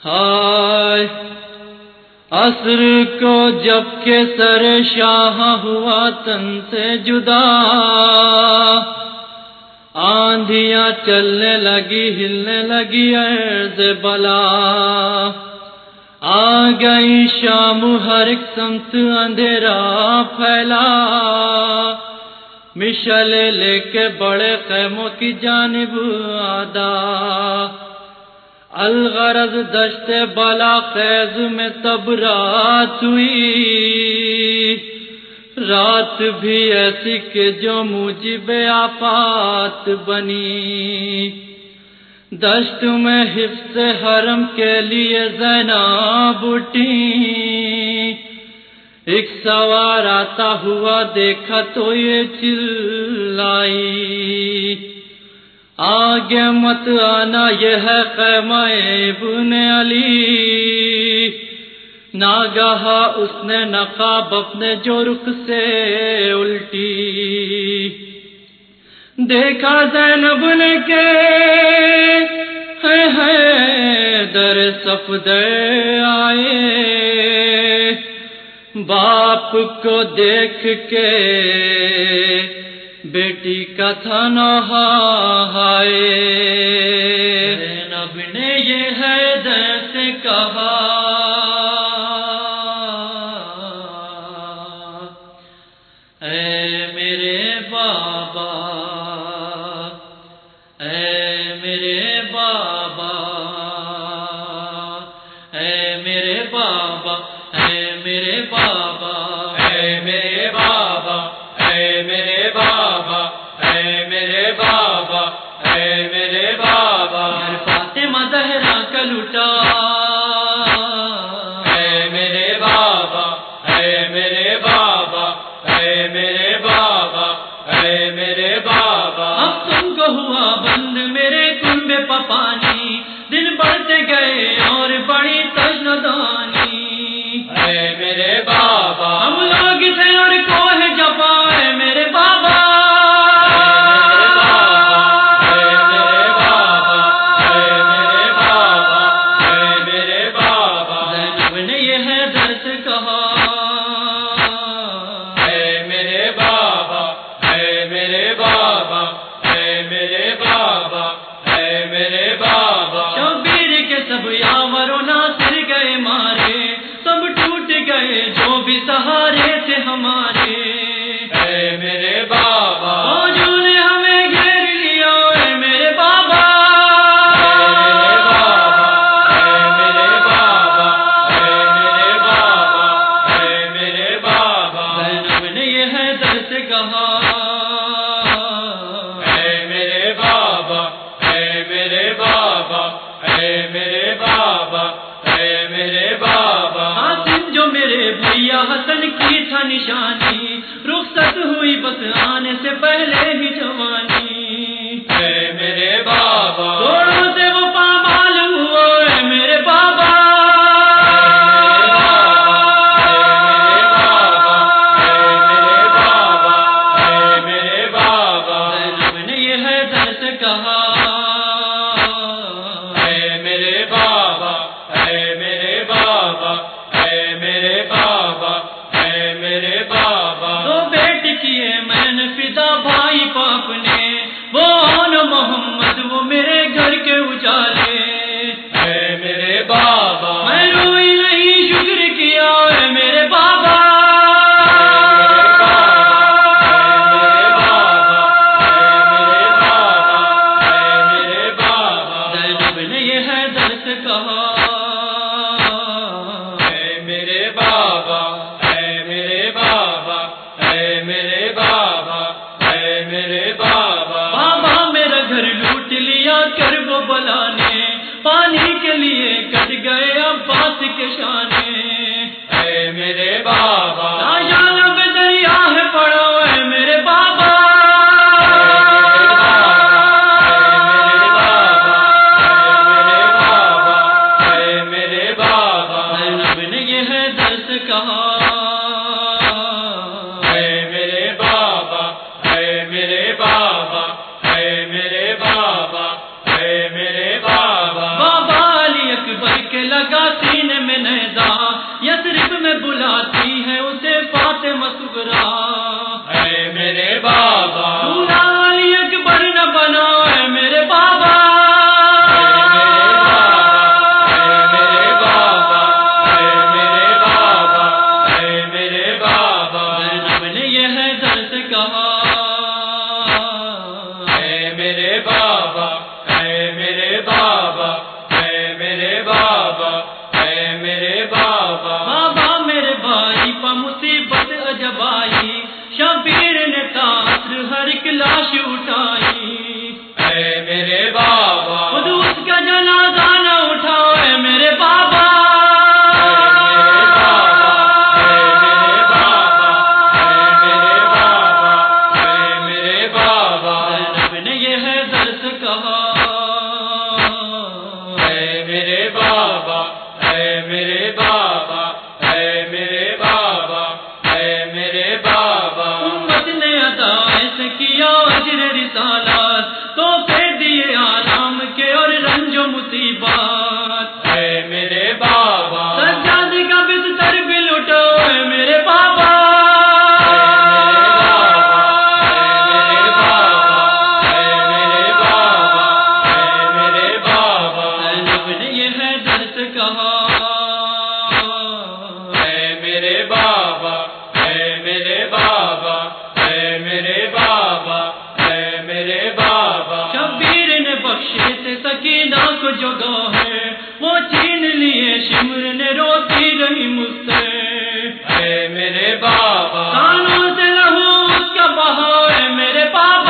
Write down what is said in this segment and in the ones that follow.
ہائے عصر کو جب کہ سر شاہ ہوا تن سے جدا، آندھیاں چلنے لگی ہلنے لگی عرض بلا، آ گئی شام ہر ایک سمت اندھیرا پھیلا، مشعل لے کے بڑے خیموں کی جانب آدا، الغرض دشت بلا خیز میں تب رات ہوئی، رات بھی ایسی کہ جو موجب آفات بنی، دشت میں حفظ حرم کے لیے زینب اٹھی، ایک سوار آتا ہوا دیکھا تو یہ چلائی، آگے مت آنا یہ ہے خیمہ ابن علی، ناگہا اس نے نقاب اپنے جو رخ سے الٹی، دیکھا زینب نے کہ ہے در صفد آئے، باپ کو دیکھ کے بیٹی کا تھا نوحہ ہائے، زینب نے یہ حیدر سے کہا، اے میرے بابا، اے میرے بابا، اے میرے بابا، اے میرے بابا، اے میرے بابا، اے میرے بابا، اے میرے بابا، اے میرے بابا، فاطمہ زہرا کا لٹا، اے میرے بابا، اے میرے بابا، اے میرے بابا، اے میرے بابا، اب تم کو ہوا بند میرے کنب پپانی، دن بڑھتے گئے اور بڑی تشنودانی، اے میرے بابا، ہم لوگ تھے اور کوہ جفا، اے میرے بابا، جو بھی سہارے تھے ہمارے، اے میرے بابا، فوجوں نے ہمیں گھیر لیا، اے میرے بابا، اے میرے بابا، اے میرے بابا، اے میرے بابا، زینب نے یہ حیدر سے کہا، اے میرے بابا، اے میرے بابا، اے میرے بابا، اے میرے بابا، جو میرے بھیا حسن کی تھا نشانی، رخصت ہوئی بس آنے سے پہلے ہی جوانی، اے میرے بابا، گھوڑوں سے وہ پامال ہوا، اے میرے بابا، اے میرے بابا، زینب نے یہ حیدر سے کہا، اے میرے بابا، اے میرے بابا، اے میرے بابا، اے میرے بابا، دو بیٹے کیے میں نے فدا بھائی باپ نے، وہ آن محمد وہ میرے گھر کے اجالے، اے میرے بابا، میں روئی نہیں شکر کیا، اے میرے بابا، زینب نے یہ حیدر سے کہا، بلا نے پانی کے لیے کٹ گئے عباس کے شانے، اے میرے بابا، جانب دریا ہے پڑو، اے میرے بابا، اے میرے بابا، زینب نے یہ حیدر سے کہا، اے میرے بابا، اے میرے بابا، اے میرے بابا، اے میرے بابا، بابا علی اکبر کے کے لگا سینے میں نیزا، یثرب میں بلاتی ہے اسے فاطمہ صغریٰ۔ اے میرے بابا دولہا علی اکبر نہ بنا اے میرے بابا، شبیر نے تاثر ہر ایک لاش اٹھائی۔ اے میرے بابا خود اس کا جنازہ نہ اٹھاؤ اے میرے بابا، زینب نے یہ حیدر سے کہا اے میرے بابا اے میرے بابا اے میرے بابا اے میرے بابا، امت نے عطا ایسے کیا اجر رسالات، تو دیے آرام کے اور رنج و مصیبات۔ اے میرے بابا سجاد کا بستر بھی لٹو اے میرے بابا، زینب نے یہ حیدر سے کہا اے میرے بابا اے میرے بابا اے میرے بابا اے میرے بابا، شبیر نے بخشے سے سکینہ کو جگہ ہے، وہ چھین لیے شمر نے روتی رہی مجھ سے۔ اے میرے بابا کانوں سے لہو اس کا بہا ہے میرے بابا،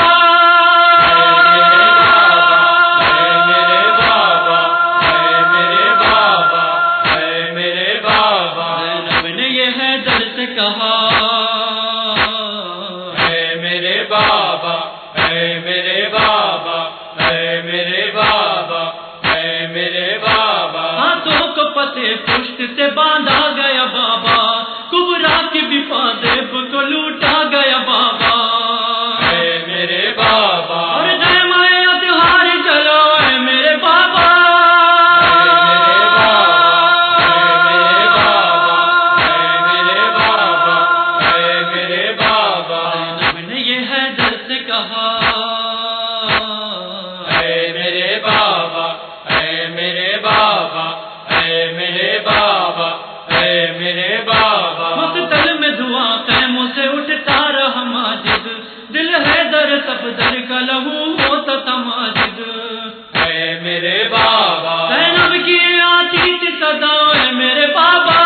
زینب نے یہ حیدر سے کہا اے میرے بابا اے میرے بابا اے میرے بابا اے میرے بابا، ہاتھوں کو پتے پشت سے باندھا گیا بابا، کبرا کی بھی فاطب کو لوٹا گیا بابا، اے میرے بابا اور خیمہ اطہار چلو اے میرے بابا، زینب نے یہ حیدر سے کہا اے میرے بابا اے میرے بابا اے میرے بابا اے میرے بابا، مقتل میں دھواں خیموں سے اٹھتا رہا ماجد، دل حیدر صفدر کا لہو ہوتا تھا ماجد، اے میرے بابا زینب کی آتی تھی صدا اے میرے بابا،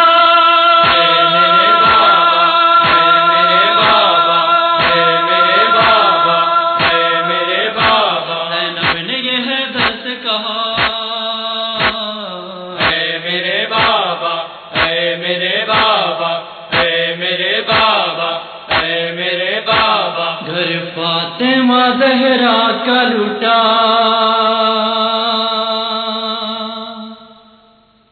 زینب نے یہ حیدر سے کہا اے میرے بابا اے میرے بابا اے میرے بابا اے میرے بابا، گھر فاطمہ زہرا کا لٹا